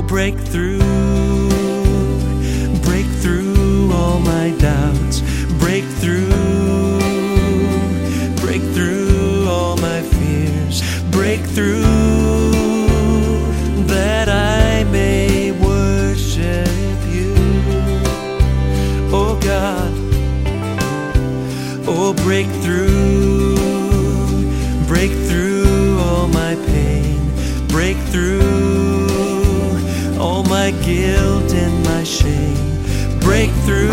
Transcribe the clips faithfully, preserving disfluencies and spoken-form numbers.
break through, break through all my doubts, break through, break through all my fears, break through, that I may worship you. Oh God, oh break through, break through all my pain, break through all my guilt and my shame, break through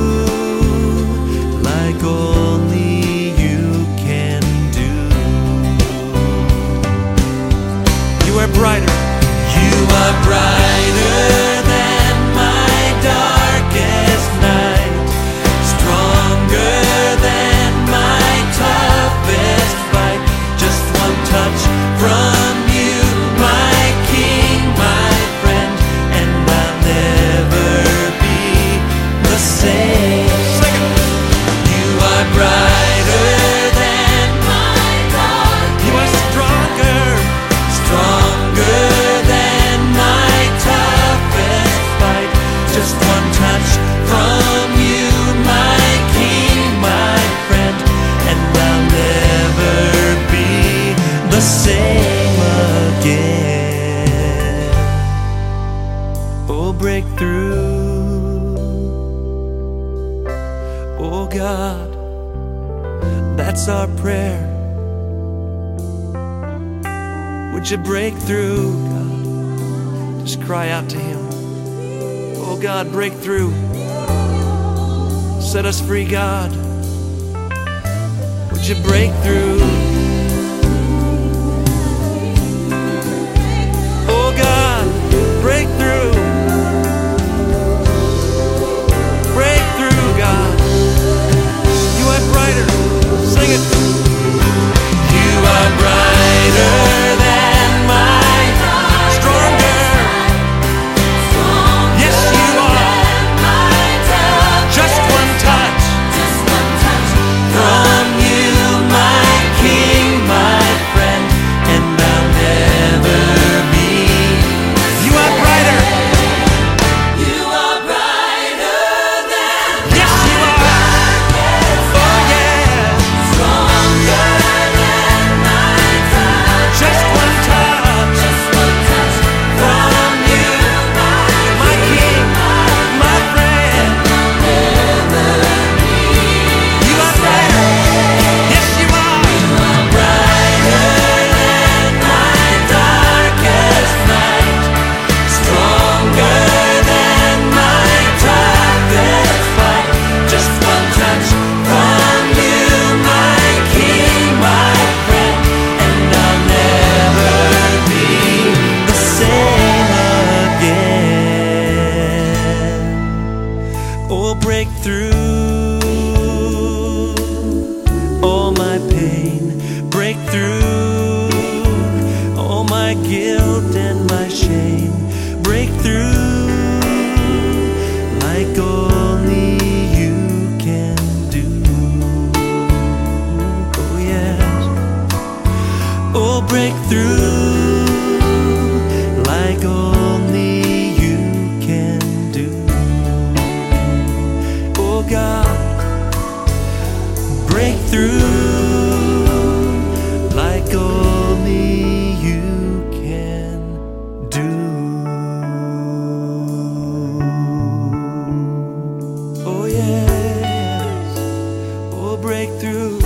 like only you can do. You are brighter, you are brighter than my darkest night, stronger than my toughest fight. Just one touch from you, my King, my friend, and I'll never be the same. You are brighter than my darkest. You are stronger, stronger than my toughest fight. Just one touch from you, my King, my friend, and I'll never be the same again. Oh, break through, oh God, that's our prayer. Would you break through, God? Just cry out to Him. Oh God, break through. Set us free, God. Would you break through? Oh God, break through. Break through, God. You are brighter. Sing it. You are brighter than my stronger. Yes, you are. Just one touch from you, my King, my friend, and I'll never be. You are brighter. You are brighter than. Yes, you are. Oh yeah. Stronger than my touch. Just one touch. Just one touch from you, my King, my friend. You are brighter. Yes, you are. You are brighter than my darkest night, stronger than my toughest fight. Just one touch from you, my King, my friend, and I'll never be the same again. Oh, break through all my pain, break through all my guilt and my shame, break through like only you can do. Oh yes. Oh, break through like only you can do. Oh God, break through like only you can do. Oh yes, oh break through.